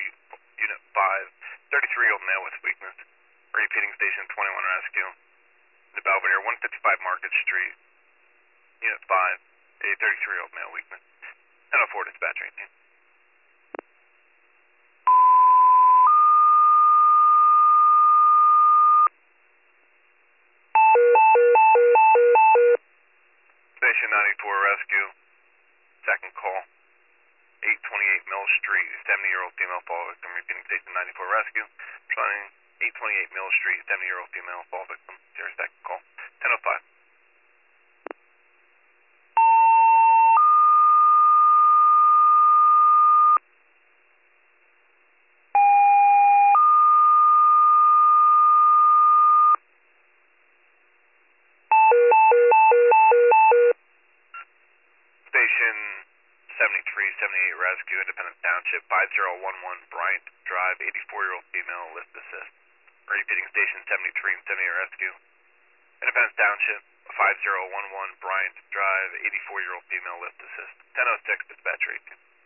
Unit 5, 33-year-old male with weakness. Repeating station 21 rescue. The Belvedere, 155 Market Street. Unit 5, a 33-year-old male weakness. 1004 dispatching team. Station 94 rescue. Second call. 828 Mill Street, 70-year-old female fall victim. Repeating station 94 rescue. Responding 828 Mill Street, 70-year-old female fall victim. Your second call. 1005. Station 7378 rescue, Independence Township, 5011 Bryant Drive, 84-year-old female, lift assist. Repeating station 73 and 78 rescue. Independence Township, 5011 Bryant Drive, 84-year-old female, lift assist. 1006 dispatch rate.